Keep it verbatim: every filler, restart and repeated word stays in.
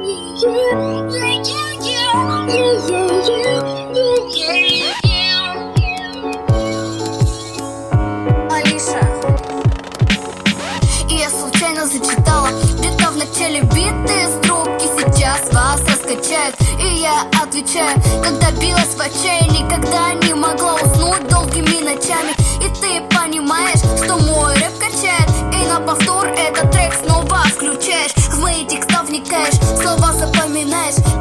Алиша. И я случайно зачитала где-то в начале биты строки, сейчас вас раскачают. И я отвечаю, когда билась в отчаянии, когда не могла уснуть долгими ночами. И ты понимаешь, что мой рэп качает, и на повтор этот трек снова включаешь. В мои текста вникаешь, слова запоминаешь.